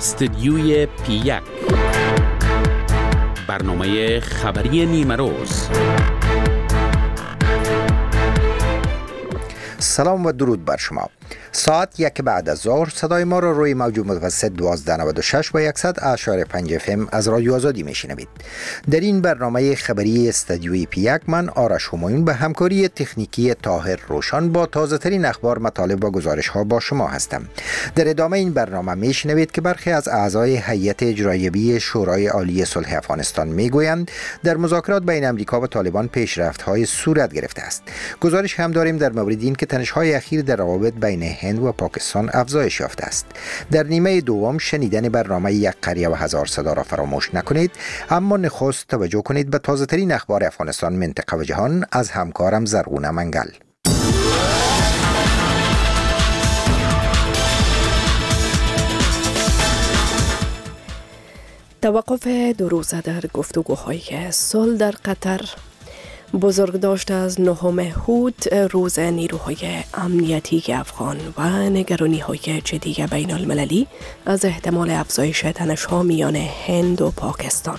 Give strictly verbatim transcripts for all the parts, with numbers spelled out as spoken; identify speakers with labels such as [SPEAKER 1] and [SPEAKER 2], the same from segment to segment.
[SPEAKER 1] استدیوی پی یک، برنامه خبری نیمه روز.
[SPEAKER 2] سلام و درود بر شما. ساعت یک بعد از ظهر صدای ما را روی موج متوسط دوازده نود و شش و صد اعشاری پنج اف ام از رادیو آزادی میشنوید. در این برنامه خبری استدیوی پی یک من آرش همایون به همکاری تکنیکی طاهر روشن با تازه ترین اخبار، مطالب و گزارش ها با شما هستم. در ادامه این برنامه میشنوید که برخی از اعضای هیئت اجراییه شورای عالی صلح افغانستان میگویند در مذاکرات بین امریکا و طالبان پیشرفت های صورت گرفته است. گزارش هم داریم در مورد این که تنش های اخیر در روابط بین هند و پاکستان افزایش یافته است. در نیمه دوم شنیدن برنامه یک قریه و هزار صدا را فراموش نکنید، اما نخست توجه کنید به تازه ترین اخبار افغانستان، منطقه و جهان از همکارم زرغونه منگل.
[SPEAKER 3] توقف دو روزه در گفتگوهای صلح در قطر، بزرگداشت از نهم هوت روز نیروهای امنیتی افغان و نگرانی‌های جدی بین المللی از احتمال افزایش تنش‌ها میان هند و پاکستان.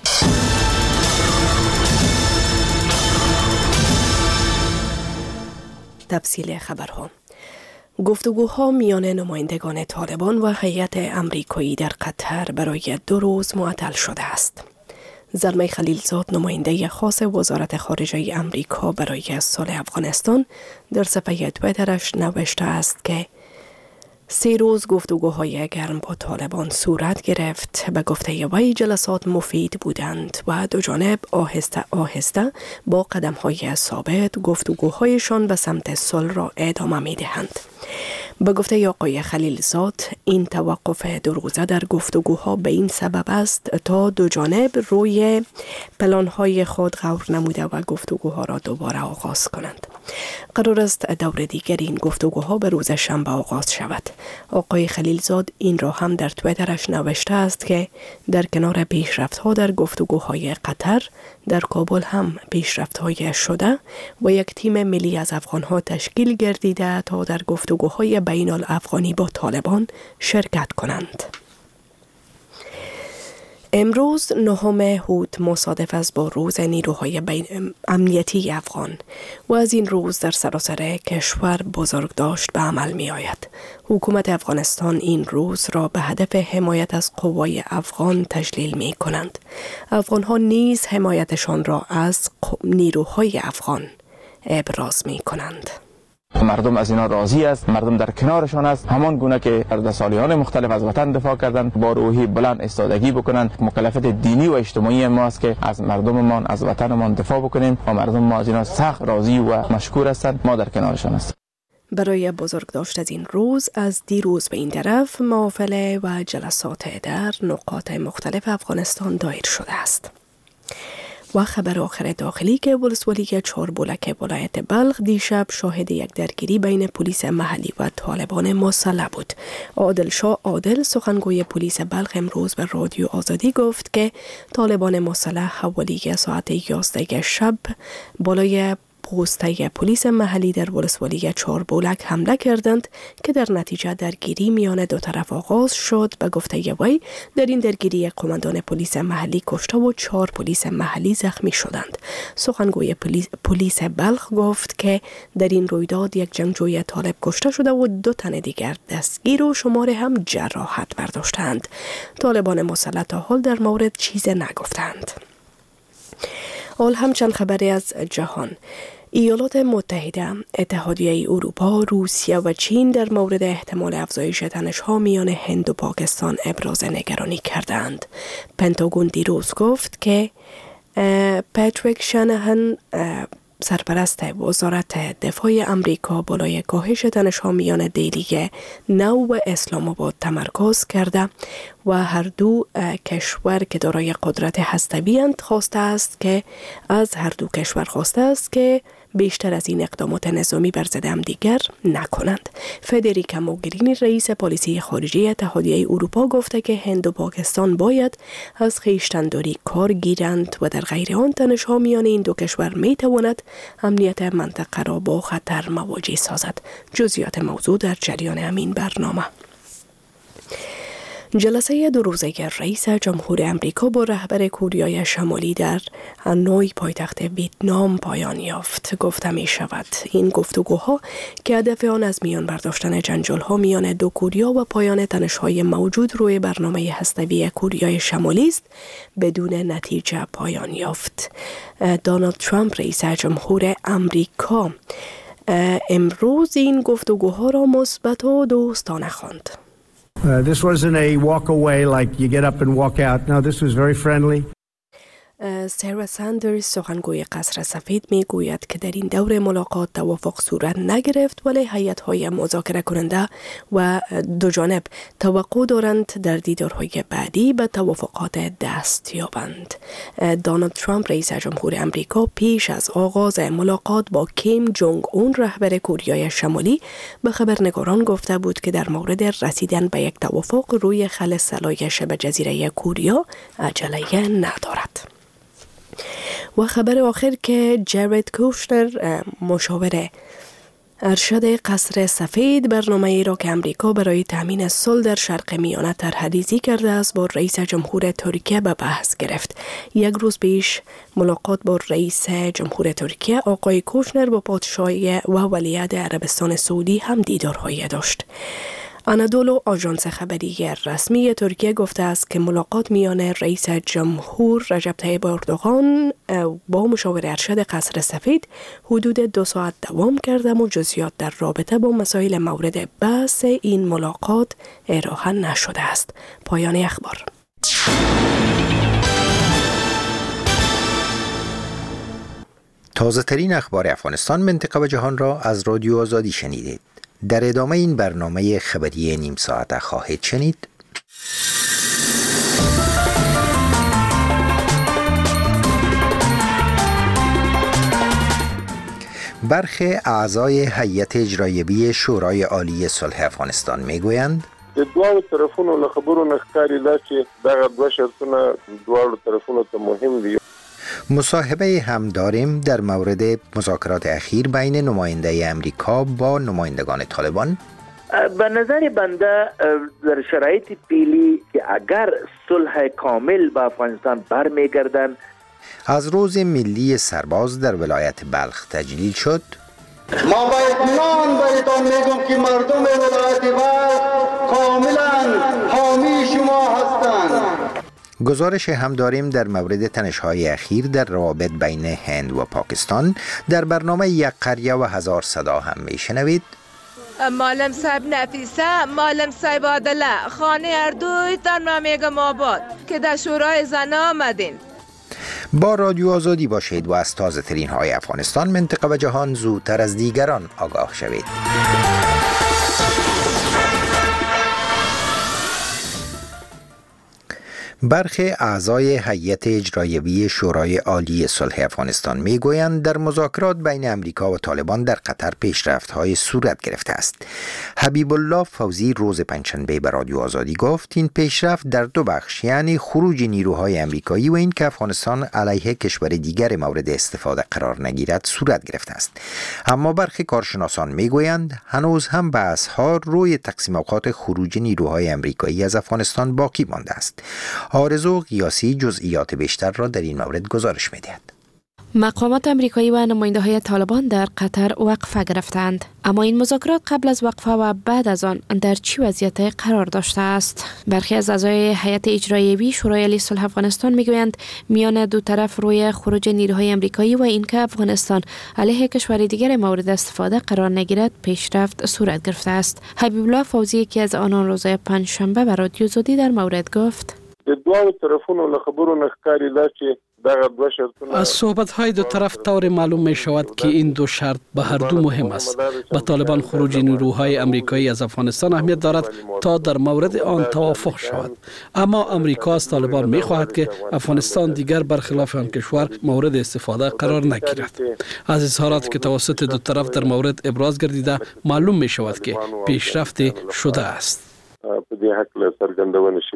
[SPEAKER 3] تفصیل خبرها. گفتگوها میان نمایندگان طالبان و هیئت امریکایی در قطر برای دو روز معطل شده است. زلمه خلیلزاد، نماینده خاص وزارت خارجه امریکا برای صلح افغانستان، در صفحه توییترش نوشته است که سه روز گفتگوهای گرم با طالبان صورت گرفت. به گفته وی جلسات مفید بودند و دو جانب آهسته آهسته با قدم‌های ثابت گفتگوهایشان به سمت صلح را ادامه می‌دهند. به گفته آقای خلیلزاد، این توقف دو روزه در گفتگوها به این سبب است تا دو جانب روی پلان‌های خود غور نموده و گفتگوها را دوباره آغاز کنند. قرار است دور دیگر این گفتگوها به روز شنبه آغاز شود. آقای خلیلزاد این را هم در توییترش نوشته است که در کنار پیشرفت‌ها در گفتگوهای قطر، در کابل هم پیشرفت‌های شده و یک تیم ملی از افغان‌ها تشکیل گردیده تا در گفتگوهای بین الافغانی با طالبان شرکت کنند. امروز نهم هوت مصادف است با روز نیروهای بین امنیتی افغان و از این روز در سراسر کشور بزرگداشت به عمل می آید. حکومت افغانستان این روز را به هدف حمایت از قوای افغان تجلیل می کنند. افغان ها نیز حمایتشان را از نیروهای افغان ابراز می کنند.
[SPEAKER 4] مردم از اینا راضی است، مردم در کنارشان است، همان گونه که در سالیان مختلف از وطن دفاع کردند با روحی بلند ایستادگی بکنند. مکلفیت دینی و اجتماعی ما است که از مردممان، از وطنمان دفاع بکنیم و مردم ما از اینا سخت راضی و مشکور هستند. ما در کنارشان هستیم.
[SPEAKER 3] برای بزرگداشت از این روز از دیروز به این طرف محافل و جلسات در نقاط مختلف افغانستان دایر شده است. و خبر آخر داخلی که ولسوالی چهاربولک ولایت بلخ دیشب شاهد یک درگیری بین پلیس محلی و طالبان مسلح بود. عادل شاه عادل، سخنگوی پلیس بلخ، امروز به رادیو آزادی گفت که طالبان مسلح حوالی ساعت یازده شب بالای پوسته پلیس محلی در ولسوالی چهاربولک حمله کردند که در نتیجه درگیری میان دو طرف آغاز شد. به گفته وی در این درگیری قماندان پلیس محلی کشته و چهار پلیس محلی زخمی شدند. سخنگوی پلیس, پلیس بلخ گفت که در این رویداد یک جنگجوی طالب کشته شده و دو تن دیگر دستگیر و شمار هم جراحت برداشتند. طالبان مسلح تا حال در مورد چیز نگفتند. حال هم چند خبری از جهان. ایالات متحده، اتحادیه اروپا، روسیه و چین در مورد احتمال افزایش تنش‌ها میان هند و پاکستان ابراز نگرانی کردند. پنتاگون دیروز گفت که پاتریک شانهان، سرپرست وزارت دفاع امریکا، بالای کاهش تنش‌ها میان دیلیگ نو و اسلام آباد تمرکز کرده و هر دو کشور که دارای قدرت هسته‌ای اند خواسته است که از هر دو کشور خواسته است که بیشتر از این اقدامات نظامی بر ضد همدیگر نکنند. فدریکا موگرینی، رئیس پالیسی خارجی اتحادیه اروپا، گفته که هند و پاکستان باید از خویشتن‌داری کار گیرند و در غیر آن تنش‌ها میان این دو کشور می‌تواند امنیت منطقه را با خطر مواجه سازد. جزئیات موضوع در جریان همین برنامه. جلسه دو روزه رئیس جمهور امریکا با رهبر کوریای شمالی در هانوی پایتخت ویتنام پایان یافت. گفته می شود این گفتگوها که هدف آن از میان برداشتن جنجال‌ها میان دو کوریا و پایان تنش‌های موجود روی برنامه هسته‌ای کوریای شمالی است بدون نتیجه پایان یافت. دونالد ترامپ رئیس جمهور امریکا امروز این گفتگوها را مثبت و دوستانه خواند.
[SPEAKER 5] Uh, this wasn't a walk away like you get up and walk out. No, this was very friendly.
[SPEAKER 3] سارا ساندرز سخنگوی قصر سفید می گوید که در این دور ملاقات توافق صورت نگرفت، ولی هیئت‌های مذاکره کننده و دو جانب توقع دارند در دیدارهای بعدی به توافقات دست یابند. دونالد ترامپ رئیس جمهور امریکا پیش از آغاز ملاقات با کیم جونگ اون رهبر کوریای شمالی به خبرنگاران گفته بود که در مورد رسیدن به یک توافق روی خل سلای شبه جزیره کوریا عجله ندارد. و خبر آخر که جارد کوشنر مشاور ارشد قصر سفید برنامه ای را که امریکا برای تامین صلح در شرق میانه طرح‌ریزی کرده است با رئیس جمهور ترکیه به بحث گرفت. یک روز پیش ملاقات با رئیس جمهور ترکیه آقای کوشنر با پادشاه و ولیعهد عربستان سعودی هم دیدارهایی داشت. آنادولو آژانس خبری رسمی ترکیه گفته است که ملاقات میان رئیس جمهور رجب طیب اردوغان با مشاور ارشد قصر سفید حدود دو ساعت دوام کرده و جزئیات در رابطه با مسائل مورد بحث این ملاقات ارائه نشده است. پایان اخبار.
[SPEAKER 2] تازه ترین اخبار افغانستان، منطقه و جهان را از رادیو آزادی شنیدید. در ادامه این برنامه خبری نیم ساعته خواهید شنید: برخی اعضای هیئت اجراییه شورای عالی صلح افغانستان میگویند
[SPEAKER 6] دوه طرفونو له خبرو نه ښکاري دا چې دغه دوه شرطونه دواړو طرفونو ته مهم دي.
[SPEAKER 2] مصاحبه هم داریم در مورد مذاکرات اخیر بین نماینده امریکا با نمایندگان طالبان.
[SPEAKER 7] به نظر بنده در شرایط پیلی که اگر صلح کامل با افغانستان برمیگردن.
[SPEAKER 2] از روز ملی سرباز در ولایت بلخ تجلیل شد.
[SPEAKER 8] ما با اطمینان براتون میگم که مردم ولایت بلخ کاملا حامی شما هستند.
[SPEAKER 2] گزارش هم داریم در مورد تنش‌های اخیر در روابط بین هند و پاکستان. در برنامه یک قریه و هزار صدا هم میشنوید.
[SPEAKER 9] معلم صاحب نفیسه، معلم صاحب عادله، خانه اردوی تن میگم آباد که در شورای زنان آمدین.
[SPEAKER 2] با رادیو آزادی باشید و از تازه ترین های افغانستان، منطقه و جهان زودتر از دیگران آگاه شوید. برخی اعضای هیئت اجراییه شورای عالی صلح افغانستان میگویند در مذاکرات بین امریکا و طالبان در قطر پیشرفت‌های صورت گرفته است. حبیب الله فوزی روز پنجشنبه به رادیو آزادی گفت این پیشرفت در دو بخش، یعنی خروج نیروهای امریکایی و این که افغانستان علیه کشور دیگر مورد استفاده قرار نگیرد صورت گرفته است. اما برخی کارشناسان میگویند هنوز هم بحث‌ها روی تقسیم اوقات خروج نیروهای امریکایی از افغانستان باقی مانده است. آرزو قیاسی جزئیات بیشتر را در این مورد گزارش می‌دهد.
[SPEAKER 10] مقامات امریکایی و نماینده‌های طالبان در قطر وقفه گرفتند، اما این مذاکرات قبل از وقفه و بعد از آن در چه وضعیتی قرار داشته است؟ برخی از اعضای هیئت اجراییه شورای عالی صلح افغانستان میگویند میان دو طرف روی خروج نیروهای امریکایی و اینکه افغانستان علیه کشور دیگر مورد استفاده قرار نگیرد پیشرفت صورت گرفته است. حبیب الله فوزی که از آنان روز پنجشنبه به رادیو آزادی در مورد گفت:
[SPEAKER 6] دوه طرفونو له خبرو نه ښکاري دا چې
[SPEAKER 11] از صحبت‌های دو طرف طور معلوم می شود که این دو شرط به هر دو مهم است. به طالبان خروج نیروهای امریکایی از افغانستان اهمیت دارد تا در مورد آن توافق شود، اما امریکا از طالبان می خواهد که افغانستان دیگر برخلاف آن کشور مورد استفاده قرار نگیرد. از اظهارات که توسط دو طرف در مورد ابراز گردیده معلوم می شود که پیشرفت شده است.
[SPEAKER 6] په دې حق له څرګندونه شوې دي.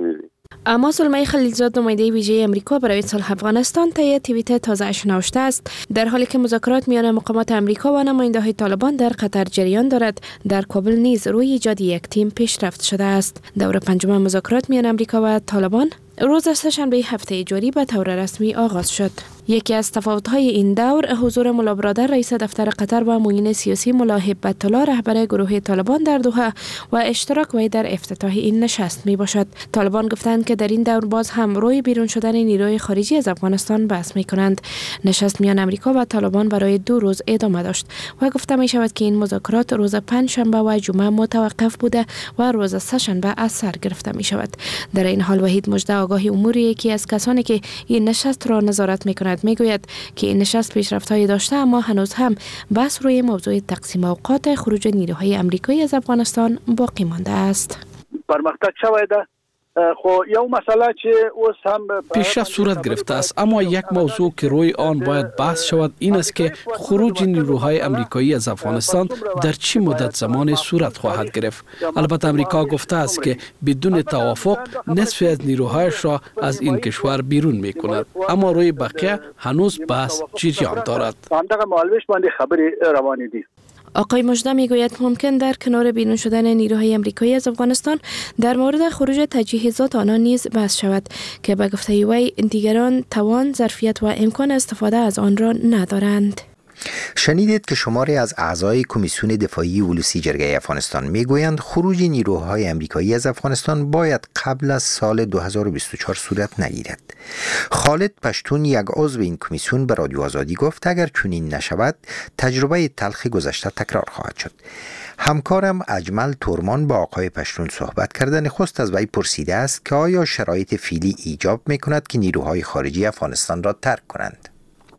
[SPEAKER 10] اما سلمای خلیلزاد نماینده ویژه امریکا برای صلح افغانستان طی توییت تازه‌اش نوشته است در حالی که مذاکرات میان مقامات امریکا و نماینده‌های طالبان در قطر جریان دارد، در کابل نیز روی ایجاد یک تیم پیشرفت شده است. دور پنجم مذاکرات میان امریکا و طالبان روز سه‌شنبه هفته جاری به طور رسمی آغاز شد. یکی از تفاوت‌های این دور حضور ملا برادر رئیس دفتر قطر و معین سیاسی ملا هبت الله رهبر گروه طالبان در دوحه و اشتراک وی در افتتاح این نشست می باشد. طالبان گفتند که در این دور باز هم روی بیرون شدن نیروی خارجی از افغانستان بحث می کنند. نشست میان امریکا و طالبان برای دو روز ادامه داشت و گفته می شود که این مذاکرات روز پنج شنبه و جمعه متوقف بوده و روز سه شنبه از سر گرفته می شود. در این حال وحید مجده آگاهی امور یکی از کسانی که این نشست را نظارت می کند میگوید که این نشست پیشرفت‌هایی داشته اما هنوز هم بحث روی موضوع تقسیم اوقات خروج نیروهای امریکایی از افغانستان باقی مانده است.
[SPEAKER 12] پرمختګ شوی ده خو یو مسئله چې اوس هم
[SPEAKER 11] پیشرفت صورت گرفته است، اما یک موضوع که روی آن باید بحث شود این است که خروج نیروهای امریکایی از افغانستان در چه مدت زمانی صورت خواهد گرفت. البته امریکا گفته است که بدون توافق نصف از نیروهایش را از این کشور بیرون می کند، اما روی بقیه هنوز بحث جریان دارد.
[SPEAKER 12] همدغه مالوش باندې خبرې روانې دي.
[SPEAKER 10] آقای مجده میگوید ممکن در کنار بیرون شدن نیروهای امریکایی از افغانستان در مورد خروج تجهیزات آنها نیز بحث شود که به گفته وی دیگران توان، ظرفیت و امکان استفاده از آن را ندارند.
[SPEAKER 2] شنیدید که شماری از اعضای کمیسیون دفاعی ولوسی جرگه افغانستان میگویند خروج نیروهای امریکایی از افغانستان باید قبل از سال دو هزار و بیست و چهار صورت نگیرد. خالد پشتون یک عضو این کمیسیون به رادیو آزادی گفت اگر چنین نشود تجربه تلخ گذشته تکرار خواهد شد. همکارم اجمل تورمان با آقای پشتون صحبت کرده نخست از وی پرسیده است که آیا شرایط فعلی ایجاب میکند که نیروهای خارجی افغانستان را ترک کنند.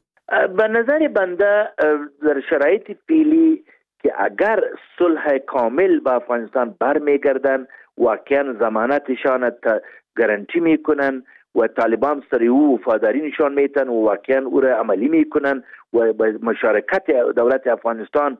[SPEAKER 7] به نظر بنده در شرایط فعلی که اگر صلح کامل با افغانستان برمیگردن واقعا ضمانتشان گارانتی میکنن و طالبان سر او وفاداری نشان میتن و واقعا او را عملی میکنن و با مشارکت دولت افغانستان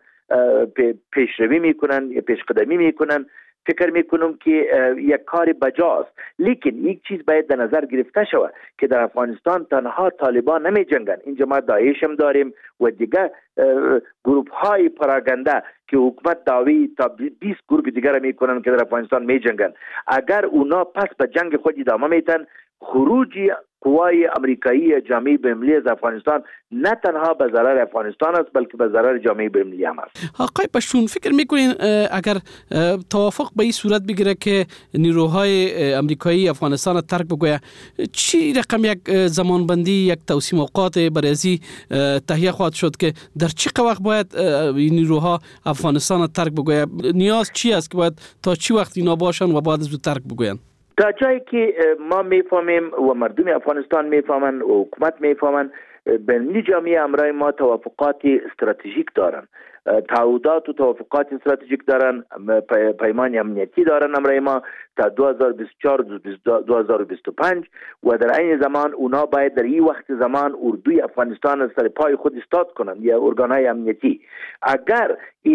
[SPEAKER 7] پیشروی میکنن یا پیشقدمی میکنن، فکر میکنم که یک کار بجاست. لیکن یک چیز باید در نظر گرفته شود که در افغانستان تنها طالبان نمی جنگن، اینجا ما داعش هم داریم و دیگه گروپ های پراگنده که حکومت دعوی تا بیست گروپ دیگر میکنن که در افغانستان می جنگن. اگر اونا پس به جنگ خود ادامه میتن، خروج قوای امریکایی جامعه بین‌المللی از افغانستان نه تنها به ضرر افغانستان است بلکه به ضرر جامعه بین‌المللی هم است.
[SPEAKER 11] آقای پشتون فکر میکنین اگر توافق به این صورت بگیره که نیروهای امریکایی افغانستان را ترک بگوید، چی رقم یک زمانبندی، یک توسیم اوقات برای ازی تهیه خواهد شد که در چه وقت باید این نیروها افغانستان را ترک بگوید؟ نیاز چی است که باید تا چی وقت اینا باشن و بعد از ترک بگوین؟
[SPEAKER 7] تا جایی که ما میفهمیم و مردم افغانستان میفهمن و حکومت میفهمن، بین جامعه همراه ما توافقات استراتژیک دارن، تعهدات و توافقات استراتژیک دارن، پیمان امنیتی دارن همراه ما تا دو هزار و بیست و چهار دو هزار و بیست و پنج و در این زمان اونا باید در این وقت زمان اردوی افغانستان از سر پای خود استاد کنن یا ارگانهای امنیتی. اگر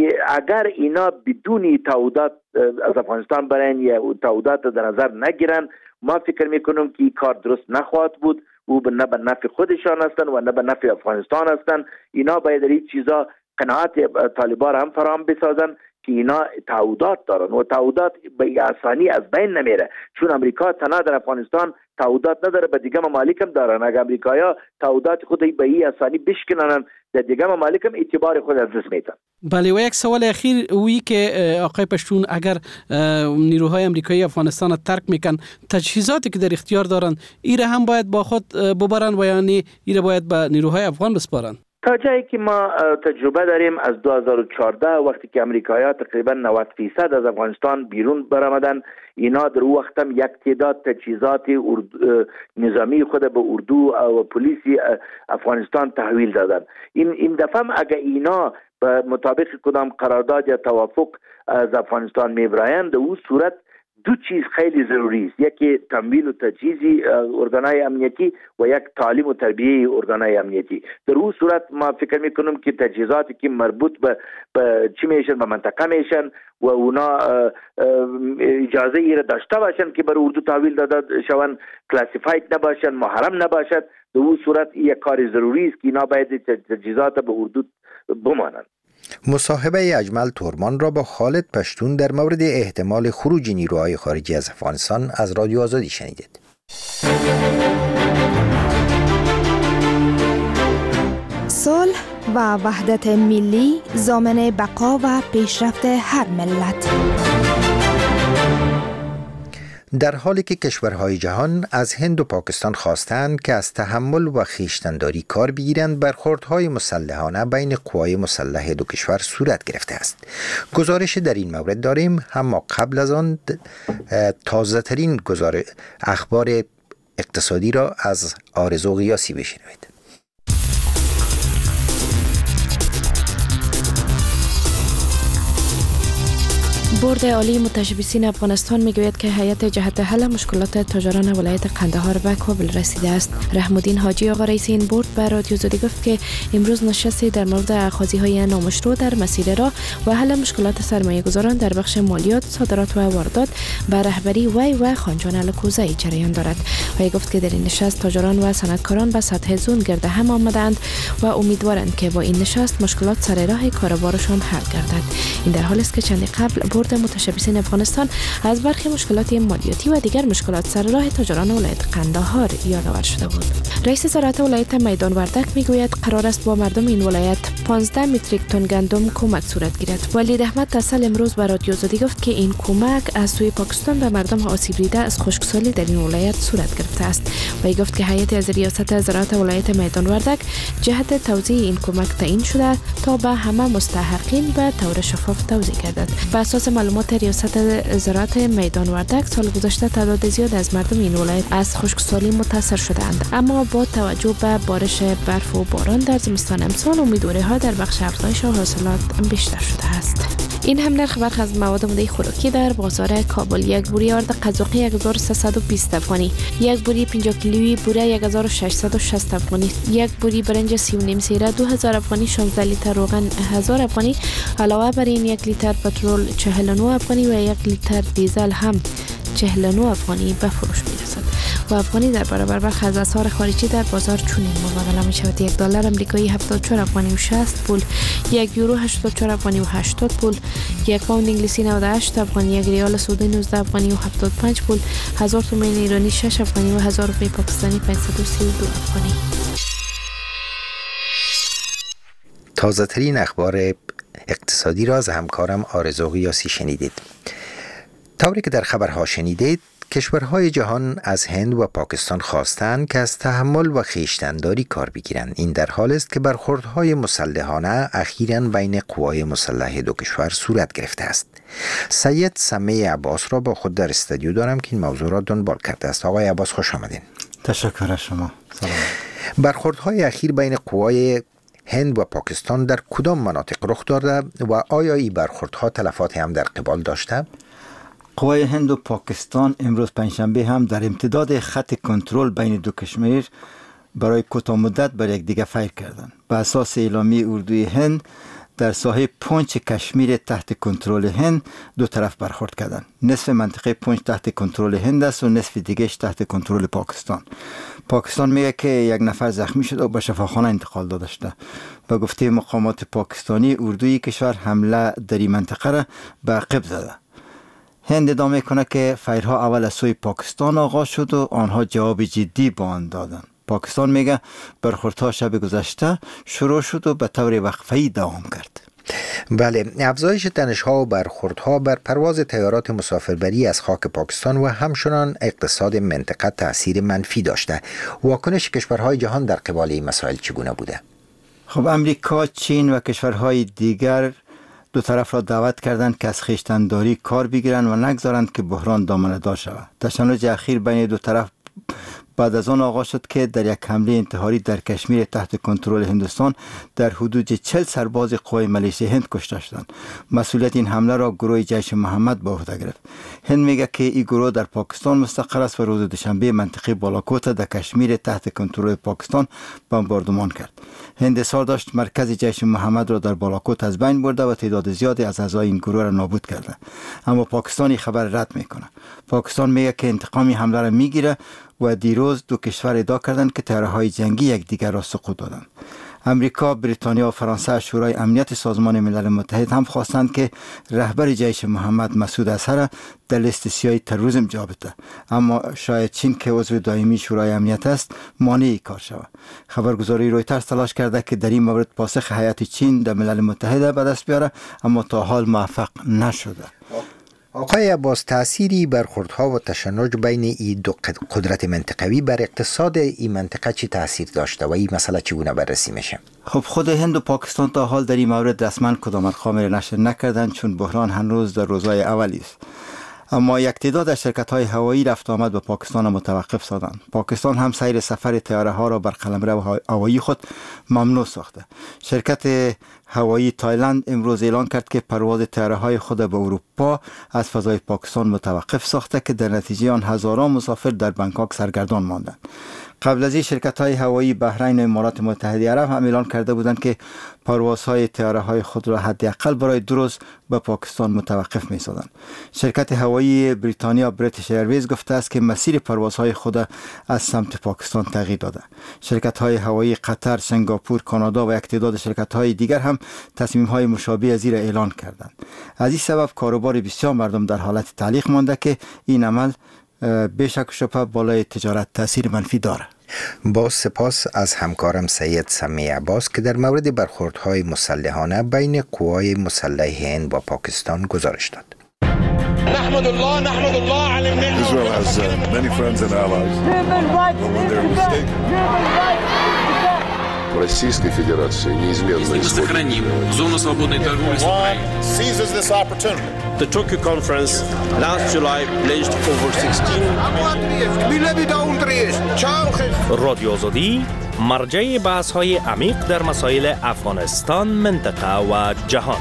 [SPEAKER 7] اگر اینا بدون تعهدات از افغانستان برن یا تعهدات در نظر نگیرن، ما فکر میکنم که این کار درست نخواهد بود و نه به نفع خودشان هستن و نه به نفع افغانستان هستن. اینا باید در این چیزا قناعت طالبان هم فراهم بسازن که اینا تعهدات دارن و تعهدات به آسانی از بین نمیره، چون امریکا تنها در افغانستان تعهدات نداره، به دیگه ممالک هم دارن. اگر امریکایا تعهدات خود به این آسانی بشکنن، در دیگه ممالک هم اعتبار خود از دست میدن.
[SPEAKER 11] بله، و یک سوال اخیر وی که آقای پشتون اگر نیروهای امریکایی افغانستان را ترک میکن، تجهیزاتی که در اختیار دارن ایره هم باید با خود ببرن و یعنی ایره باید به نیروهای افغان بسپارن؟
[SPEAKER 7] تا جایی که ما تجربه داریم از دو هزار و چهارده وقتی که امریکایی‌ها تقریبا نود درصد از افغانستان بیرون برآمدن، اینا در اون وقت هم یک تعداد تجهیزات نظامی خود به اردو و پلیس افغانستان تحویل دادن. این این دفعه اگه اینا به مطابق کدام قرارداد یا توافق از افغانستان میبرایند، در اون صورت دو چیز خیلی ضروری است، یکی تمویل و تجهیز ارگانهای امنیتی و یک تعلیم و تربیه ارگانهای امنیتی. در اون صورت ما فکر میکنم که تجهیزاتی که مربوط به, به چی میشن، به منطقه میشن و اونا اجازه ای را داشته باشن که برای اردو تحویل داده شون، کلاسیفاید نباشن، محرم نباشد. در اون صورت یک کار ضروری است که اینا باید تجهیزات به اردو بمانند.
[SPEAKER 2] مصاحبه اجمل تورمان را با خالد پشتون در مورد احتمال خروج نیروهای خارجی از افغانستان از رادیو آزادی شنیدید.
[SPEAKER 13] صلح و وحدت ملی ضامن بقا و پیشرفت هر ملت.
[SPEAKER 2] در حالی که کشورهای جهان از هند و پاکستان خواستند که از تحمل و خویشتن‌داری کار بگیرند، برخوردهای مسلحانه بین قوای مسلح دو کشور صورت گرفته است. گزارش در این مورد داریم، اما قبل از آن تازه ترین گزارش اخبار اقتصادی را از آرزو قیاسی بشنوید.
[SPEAKER 10] بورد عالی متشبثین افغانستان میگوید که هیئت جهت حل مشکلات تاجران ولایت قندهار به کابل رسیده است. رحم‌الدین حاجی آقا رئیس این بورد به رادیو زادی گفت که امروز نشستی در مورد اخاذی‌های نامشروع در مسیر راه و حل مشکلات سرمایه‌گذاران در بخش مالیات، صادرات و واردات به رهبری وی و خانجان الکوزی جریان دارد. وی گفت که در این نشست تاجران و صنعتکاران به سطح زون گرد هم آمدند و امیدوارند که با این نشست مشکلات سر راه کاروبارشان حل گردد. این در حالی است که چندی قبل بورد متشبثین افغانستان از برخی مشکلات مالیاتی و دیگر مشکلات سر راه تاجران ولایت قندهار یادآور شده بود. رئیس زراعت ولایت میدان وردک میگوید قرار است با مردم این ولایت پانزده متریک تن گندم کمک صورت گیرد. ولید احمد تصل امروز به رادیو زادی گفت که این کمک از سوی پاکستان به مردم آسیب دیده از خشکسالی در این ولایت صورت گرفته است. وی گفت که هیئت از ریاست زراعت ولایت میدان وردک جهت توزیع این کمک تعیین شده تا به همه مستحقین به طور شفاف توزیع گردد. بر اساس معلومات ریاست زراعت میدان وردک، سال گذشته تعداد زیاد از مردم این ولایت از خشکسالی متاثر شدند، اما با توجه به بارش برف و باران در زمستان امسال امیدواره‌ها در بخش افزایش حاصلات بیشتر شده است. این هم نرخ برخی از مواد مایع خوراکی در بازار کابل: یک بوری آرد قزاقی یک هزار و سیصد و بیست افغانی، یک بوری پنجاه کیلویی بوره یک هزار و ششصد و شصت افغانی، یک بوری برنج سی و نیم سیره دو هزار افغانی، شانزده لیتر روغن هزار افغانی. علاوه بر این یک لیتر پترول چهل و نه افغانی و یک لیتر دیزل هم چهل و نه افغانی به فروش می‌رسد. و افغانی در برابر برخی از اسعار خارجی در بازار چنین مبادله می‌شود: یک دلار آمریکایی هفتاد و چهار افغانی و شصت پول، یک یورو هشتاد و چهار افغانی و هشتاد پول، یک پوند انگلیسی نود و هشت افغانی، یک ریال سعودی نوزده افغانی و هفتاد و پنج پول، هزار تومان ایرانی شش افغانی و هزار روپیه پاکستانی پانصد و سی و دو افغانی.
[SPEAKER 2] تازه ترین اخبار اقتصادی را از همکارم آرزو قیاسی شنیدید. طوری که در خبرها شنیدید، کشورهای جهان از هند و پاکستان خواستند که از تحمل و خویشتن‌داری کار بگیرند. این در حال است که برخوردهای مسلحانه اخیراً بین قوای مسلح دو کشور صورت گرفته است. سید سمیع عباس را با خود در استودیو دارم که این موضوع را دنبال کرده است. آقای عباس خوش آمدین.
[SPEAKER 14] تشکر از شما. سلام.
[SPEAKER 2] برخوردهای اخیر بین قوای هند و پاکستان در کدام مناطق رخ داده و آیا این برخوردها تلفات هم در قبال داشته؟
[SPEAKER 14] قوای هند و پاکستان امروز پنجشنبه هم در امتداد خط کنترل بین دو کشور برای کوتاه مدت بر یکدیگر فیر کردند. به اساس اعلامیه اردوی هند، در ساحه پونچ کشمیر تحت کنترل هند دو طرف برخورد کردند. نصف منطقه پونچ تحت کنترل هند است و نصف دیگهش تحت کنترل پاکستان. پاکستان میگه که یک نفر زخمی شده و به شفاخانه انتقال داده شده. به گفته مقامات پاکستانی، اردوی کشور حمله در این منطقه را به عقب زده. هند ادعا میکنه که فیرها اول از سوی پاکستان آغاز شد و آنها جواب جدی با آن دادند. پاکستان میگه برخوردها شب گذشته شروع شد و به طور وقفه‌ای دوام کرد.
[SPEAKER 2] بله، افزایش تنش‌ها و برخوردها بر پرواز طیارات مسافربری از خاک پاکستان و همچنان اقتصاد منطقه تأثیر منفی داشته. واکنش کشورهای جهان در قبال این مسائل چگونه بوده؟
[SPEAKER 14] خب امریکا، چین و کشورهای دیگر دو طرف را دعوت کردند که از خویشتن‌داری کار بگیرند و نگذارند که بحران دامنه‌دار شود. تشنج اخیر بین دو طرف بعد از آن آغاز شد که در یک حمله انتحاری در کشمیر تحت کنترل هندوستان در حدود چهل سرباز قوای ملیشه هند کشته شدند. مسئولیت این حمله را گروه جیش محمد به عهده گرفت. هند میگه که این گروه در پاکستان مستقر است و روز دوشنبه منطقه بالاکوت در کشمیر تحت کنترل پاکستان بمباردمان کرد. هند اصرار داشت مرکز جیش محمد را در بالاکوت از بین برده و تعداد زیادی از اعضای این گروه را نابود کرده. اما پاکستانی خبر رد میکنه. پاکستان میگه که انتقامی حمله را میگیره و دیروز دو کشور ادعا کردند که طیاره‌های جنگی یکدیگر را سقوط دادند. امریکا، بریتانیا و فرانسه از شورای امنیت سازمان ملل متحد هم خواستند که رهبر جیش محمد مسعود اظهر در لیست سیاه تروریسم جا بده، اما شاید چین که عضو دائمی شورای امنیت است مانع کار شود. خبرگزاری رویترز تلاش کرده که در این مورد پاسخ هیئت چین در ملل متحد به دست بیاره، اما تا حال موفق نشده.
[SPEAKER 2] آقای عباس، تأثیری برخوردها و تشنج بین این دو قدرت منطقوی بر اقتصاد این منطقه چی تأثیر داشته و این مسئله چگونه بررسی میشه؟
[SPEAKER 14] خب خود هند و پاکستان تا حال در این مورد رسما کدام خامه نشر نکردند، چون بحران هنوز در روزهای اولی است. اما یک تعداد از شرکت‌های هوایی رفت آمد به پاکستان متوقف ساختند. پاکستان هم سیر سفر طیاره‌ها را بر قلمرو هوایی خود ممنوع ساخته. شرکت هوایی تایلند امروز اعلان کرد که پرواز طیاره‌های خود به اروپا از فضای پاکستان متوقف ساخته که در نتیجه آن هزاران مسافر در بنکاک سرگردان ماندند. قبل از این شرکت‌های هوایی بحرین و امارات متحده عرب هم اعلان کرده بودند که پروازهای طیاره‌های خود را حداقل برای دو روز به پاکستان متوقف می‌سازند. شرکت هوایی بریتانیا بریتیش ایرویز گفته است که مسیر پروازهای خود از سمت پاکستان تغییر داده. شرکت‌های هوایی قطر، سنگاپور، کانادا و یک تعداد شرکت‌های دیگر هم تصمیم‌های مشابه از این اعلان کردند. از این سبب کاروبار بسیار مردم در حالت تعلیق مانده که این عمل بیشک شبه بالای تجارت تاثیر منفی داره.
[SPEAKER 2] با سپاس از همکارم سید سمی عباس که در مورد برخوردهای مسلحانه بین قوای مسلح هند و پاکستان گزارش داد.
[SPEAKER 15] نحمد الله نحمد الله على النعمة.
[SPEAKER 16] Israel has uh, many friends and allies. But when they're mistaken.
[SPEAKER 17] Российской Федерации неизменно
[SPEAKER 1] сохраним зону свободной торговли с Украиной.
[SPEAKER 15] Seizes this opportunity.
[SPEAKER 18] The Tokyo conference last July pledged over sixteen.
[SPEAKER 19] رادیو آزادی مرجع بحث‌های عمیق در مسائل افغانستان، منطقه و جهان.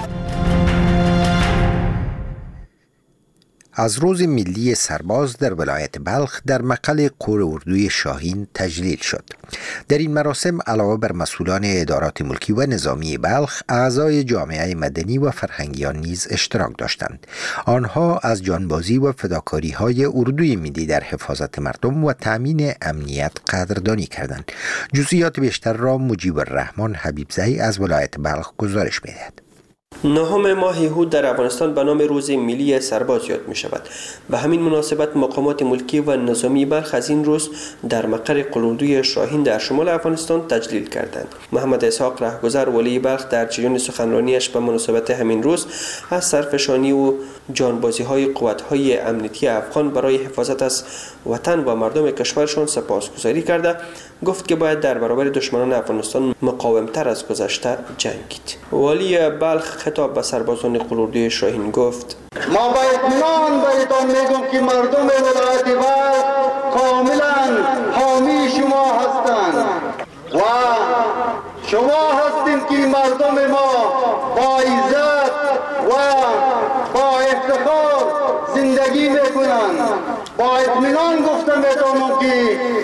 [SPEAKER 2] از روز ملی سرباز در ولایت بلخ در مقر کور اردوی شاهین تجلیل شد. در این مراسم علاوه بر مسئولان ادارات ملکی و نظامی بلخ، اعضای جامعه مدنی و فرهنگیان نیز اشتراک داشتند. آنها از جانبازی و فداکاری های اردوی ملی در حفاظت مردم و تأمین امنیت قدردانی کردند. جزئیات بیشتر را مجیب الرحمن حبیبزئی از ولایت بلخ گزارش می‌دهد.
[SPEAKER 20] نهم ماه هود در افغانستان به نام روز ملی سرباز یاد می شود. به همین مناسبت مقامات ملکی و نظامی بلخ از این روز در مقر قلعه‌ردوی شاهین در شمال افغانستان تجلیل کردند. محمد اسحاق رهگذر ولی بلخ در جریان سخنرانیش به مناسبت همین روز از سرفشانی و جانبازی های قوات های امنیتی افغان برای حفاظت از وطن و مردم کشورشان سپاسگزاری کرده گفت که باید در برابر دشمنان افغانستان مقاومتر از گذشته جنگید. ولی بلخ خطاب به سربازان قلعه‌ردوی شاهین گفت:
[SPEAKER 8] ما با اطمینان براتون میگم که مردم ولایت بلخ کاملا حامی شما هستند و شما هستید که مردم ما با عزت و با افتخار زندگی میکنند. با اطمینان گفتم بهتون که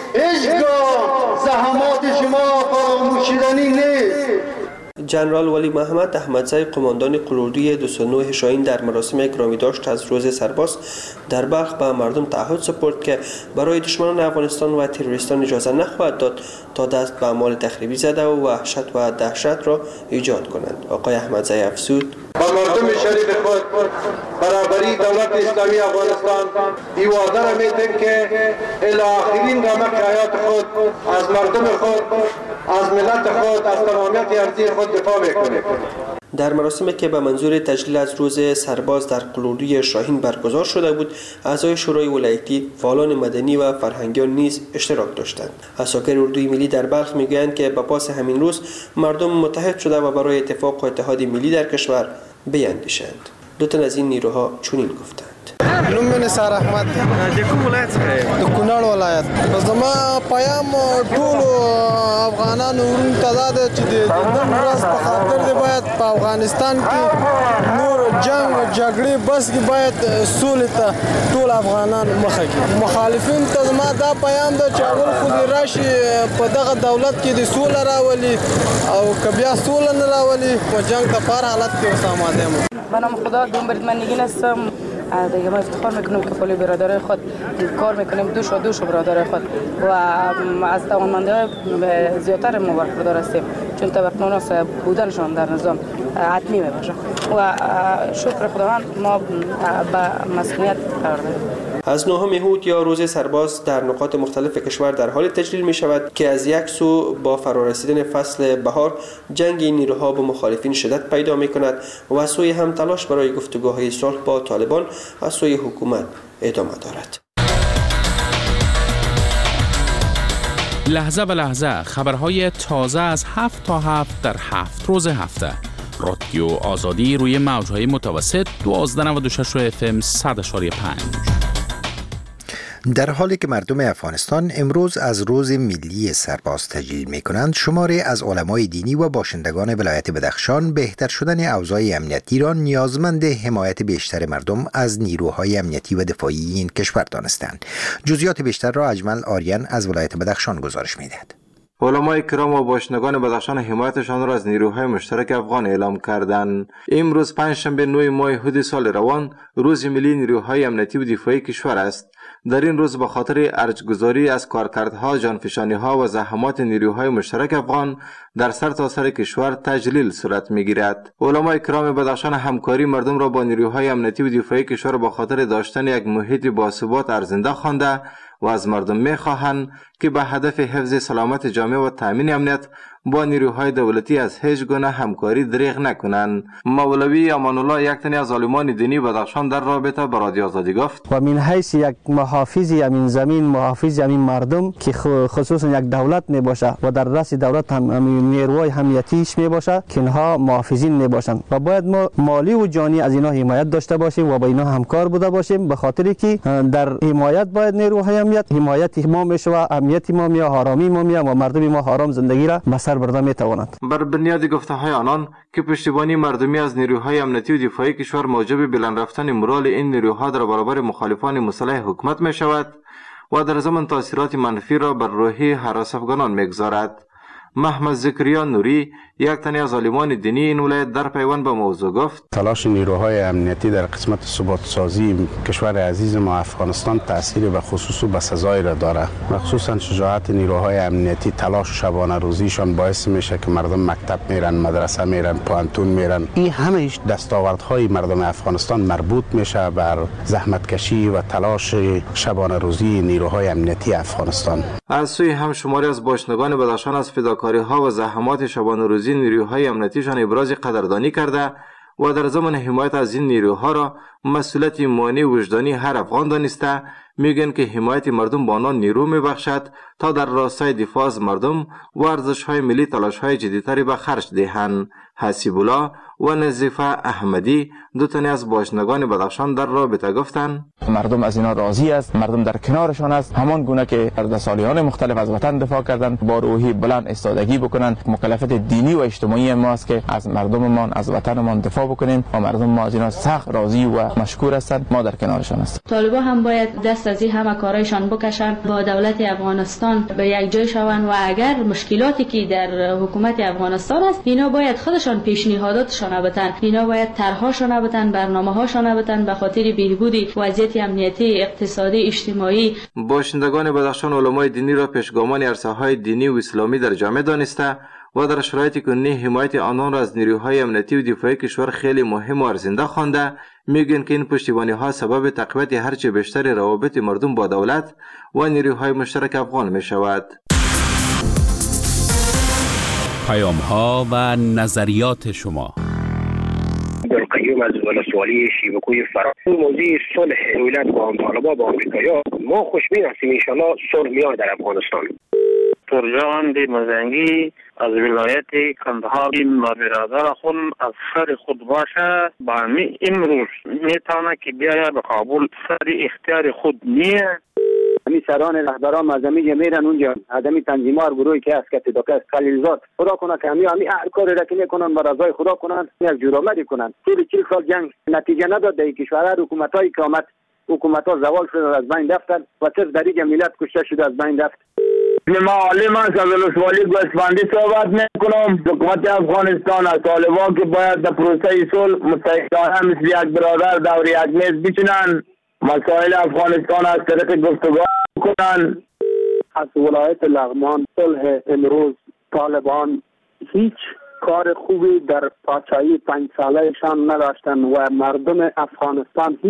[SPEAKER 8] هیچگاه زحمات شما فراموش شدنی نیست.
[SPEAKER 20] جنرال ولی محمد احمدزئی قماندان قلعه‌ردوی دویست و نه شاهین در مراسم گرامی داشت از روز سرباز در بلخ به مردم تعهد سپرد که برای دشمنان افغانستان و تروریستان اجازه نخواهد داد تا دست به اعمال تخریبی زده و وحشت و دهشت را ایجاد کنند. آقای احمدزئی افزود:
[SPEAKER 8] با مردم شریف خود برابری دولت اسلامی افغانستان این وعده را می‌دهیم که الی آخرین رمق حیات خود از مردم خود، از ملت خود، از تمامیت ارضی خود دفاع می‌کنیم.
[SPEAKER 20] در مراسمی که به منظور تجلیل از روز سرباز در قلعه‌ردوی شاهین برگزار شده بود، اعضای شورای ولایتی، فعالان مدنی و فرهنگیان نیز اشتراک داشتند. اساکر اردوی ملی در بلخ میگویند که به پاس همین روز مردم متحد شده و برای اتفاق و اتحاد ملی در کشور بیندیشند. دو تن از این نیروها چنین گفتند:
[SPEAKER 21] نوم من نثار احمد
[SPEAKER 20] د کوم ولایت څخه
[SPEAKER 21] د کونړ ولایت بس زما پیام ټول افغانانو ورته دا ده چې د نن ورځ په خاطر دی باید په افغانستان کې نور جنگ جګړې بس کې باید سولې ته ټول افغانان مخه کړي. مخالفین ته زما دا پیام ده چې اول خو دې راشي په دغه دولت کې د سوله راولي او که بیا سوله نه راولي په جنگ ته پر حالت کې اوس آماده یم.
[SPEAKER 22] به نام خدا دومبرد من نگین هستم. دیگه ما افتخار میکنیم که پلی برادرای خود کار میکنیم دوش و دوش برادرای خود و از توانمندی‌های زیادتر ما برخوردار هستیم چون طبقه‌ناس بودنشان در نظام حتمی میباشه و شکر خداوند ما به مسئولیت قرار داریم.
[SPEAKER 20] از نهم یهود یا روز سرباز در نقاط مختلف کشور در حال تجلیل می شود که از یک سو با فرارسیدن فصل بهار جنگ نیروها با مخالفین شدت پیدا می کند و از سوی هم تلاش برای گفتگوهای صلح با طالبان از سوی حکومت ادامه دارد.
[SPEAKER 1] لحظه به لحظه خبرهای تازه از هفت تا هفت در هفت روز هفته. رادیو آزادی روی موجهای متوسط دوازده نود و شش اف ام صد و پنج.
[SPEAKER 2] در حالی که مردم افغانستان امروز از روز ملی سرباز تجلیل می کنند، شماری از علمای دینی و باشندگان ولایت بدخشان بهتر شدن اوضاع امنیتی را نیازمند حمایت بیشتر مردم از نیروهای امنیتی و دفاعی این کشور دانستند. جزئیات بیشتر را اجمل آریان از ولایت بدخشان گزارش می دهد.
[SPEAKER 23] علمای کرام و باشندگان بدخشان حمایتشان را از نیروهای مشترک افغان اعلام کردند. امروز پنجشنبه نه ماه احود سال روان روز ملی نیروهای امنیتی و دفاعی کشور است. در این روز به خاطر ارجگذاری از کارکردها، جانفشانیها و زحمات نیروهای مشترک افغان در سرتاسر سر کشور تجلیل صورت می‌گیرد. علمای کرام بدخشان همکاری مردم را با نیروهای امنیتی و دفاعی کشور به خاطر داشتن یک محیط باثبات ارزنده خوانده و از مردم می‌خواهند که به هدف حفظ سلامت جامعه و تامین امنیت با نیروهای دولتی از هیچ گونه همکاری دریغ نکنند. مولوی امان الله یک تن از عالمان دینی بدخشان در رابطه با رادیو آزادی گفت
[SPEAKER 24] و من حیث یک محافظ امین زمین، محافظ امین مردم که خصوصا یک دولت می باشه و در رأس دولت هم نیروهای امنیتیش می باشه که اینها محافظین می باشند و باید ما مالی و جانی از اینا حمایت داشته باشیم و با اینا همکار بوده باشیم، به خاطری که در حمایت باید نیروهای امنیت حمایت ما میشه، امنیت ما می آرامی ما می و مردم ما آرام زندگی را بسر برده می تواند.
[SPEAKER 23] بر بنیاد گفته های آنان که پشتیبانی مردمی از نیروهای امنیتی و دفاعی کشور موجب بلند رفتن مورال این نیروها در برابر مخالفان مسلح حکومت می شود و در ضمن تاثیرات منفی را بر روحی هراس افغانان میگذارد. محمد زکریا نوری یک تن از عالمان دینی این ولایت در پیوند به موضوع گفت
[SPEAKER 25] تلاش نیروهای امنیتی در قسمت ثبات سازی کشور عزیز ما افغانستان تأثیر به خصوص و به سزای را داره و خصوصا شجاعت نیروهای امنیتی، تلاش شبانه روزیشان باعث میشه که مردم مکتب میرن، مدرسه میرن، پانتون میرن. این همه دستاوردهای مردم افغانستان مربوط میشه بر زحمت کشی و تلاش شبانه روزی نیروهای امنیتی افغانستان.
[SPEAKER 23] از سوی هم شماری از باشندگان بدخشان از فداکاری ها و زحمات شبانه روزی نیروهای امنیتیشان ابراز قدردانی کرده و در ضمن حمایت از این نیروها را مسئولیت ایمانی وجدانی هر افغان دانسته میگن که حمایت مردم با آنان نیرو میبخشد تا در راستای دفاع از مردم و ارزش‌های ملی تلاش‌های جدی‌تری به خرج دهند. حسیب الله و نظیفه احمدی دو تن از باشندگان بدخشان در رابطه گفتند
[SPEAKER 4] مردم از اینا راضی است، مردم در کنارشان است، همان گونه که در سالیان مختلف از وطن دفاع کردند با روحی بلند ایستادگی بکنند. مکلفیت دینی و اجتماعی ماست که از مردممان، از وطنمان دفاع بکنیم و مردم ما از اینا سخت راضی و مشکور هستند. ما در کنارشان هستیم.
[SPEAKER 26] طالبان هم باید دست از این همه کارایشان بکشن، با دولت افغانستان به یک جای شوند و اگر مشکلاتی که در حکومت افغانستان است اینا باید خودشان پیشنهاداتشان بدن، اینا باید طرحهاشون بدن، برنامه‌هاشون بدن به خاطر بهبود وضعیت امنیتی، اقتصادی، اجتماعی.
[SPEAKER 23] باشندگان بدخشان علمای دینی را پیشگامان عرصه‌های دینی و اسلامی در جامعه دانسته و در شرایط کنونی حمایت آنان را از نیروهای امنیتی و دفاعی کشور خیلی مهم و ارزنده خوانده میگن که این پشتیبانی ها سبب تقویت هرچه بیشتر روابط مردم با دولت و نیروهای مشترک افغان می شود.
[SPEAKER 1] پیام ها و نظریات شما.
[SPEAKER 27] عبدالقیوم از ولسوالی شیبکوی فرا. موضوع صلح ولایت با طالبان با آمریکایی‌ها ما خوشبین هستیم، ان شاءالله صلح میاد در افغانستان.
[SPEAKER 28] ترجمان دی مزنگی
[SPEAKER 3] از ولایت کندهار این برادر خود از سر خود باشه با می امروز میتونه که بیاید به کابل سر اختیار خود نیه.
[SPEAKER 5] همی سران رهبران مذهبی میرن اونجا، آدمی تنظیمار گروهی که از کتیدوکس خلیلزاد خدا کنه که همی همی هر کاری را که میکنن برای رضای خدا کنن، یک جرآمدی کنن. طول چهل سال جنگ نتیجه نداد. در کشورها حکومتایی که آمد حکومت‌ها زوال شد از بین رفتن و تر دریج ملت کشته شده از بین رفت.
[SPEAKER 6] ما عالم از ولسوالی گوسفندی صحبت میکنم. حکومت افغانستان از طالبان که باید در پروسه صلح متحدانه مثل یک برادر دور یک میز بچینن، مسائل افغانستان از طریق گفتگو کنن.
[SPEAKER 5] از ولایت لغمان صلح امروز طالبان هیچ کار خوبی در پادشاهی پنج سالهشان نداشتن و مردم افغانستان